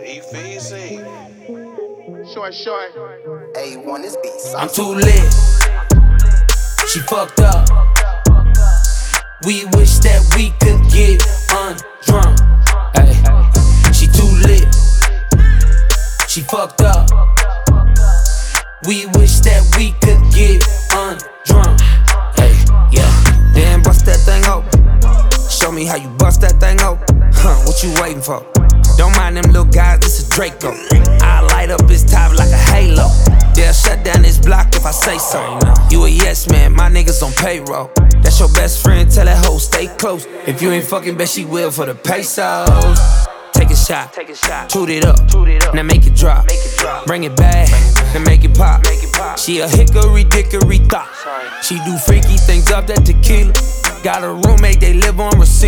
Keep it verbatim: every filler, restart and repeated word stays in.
E-Feezy. Short, short. A one is B. I'm too lit. She fucked up. We wish that we could get undrunk. Ay, she too lit. She fucked up. We wish that we could get undrunk. Hey, yeah. Then bust that thing open. Show me how you bust that thing open. Huh, what you waiting for? Don't mind them little guys, this is Draco. I light up his top like a halo. They'll shut down this block if I say so. You a yes man, my niggas on payroll. That's your best friend, tell that hoe stay close. If you ain't fucking, bet she will for the pesos. Take a shot, take a shot, toot it up, toot it up. Now make it drop, make it drop. Bring it back, then make it pop. Make it pop. She a hickory dickory thought. She do freaky things up that tequila. Got a roommate, they live on receipt.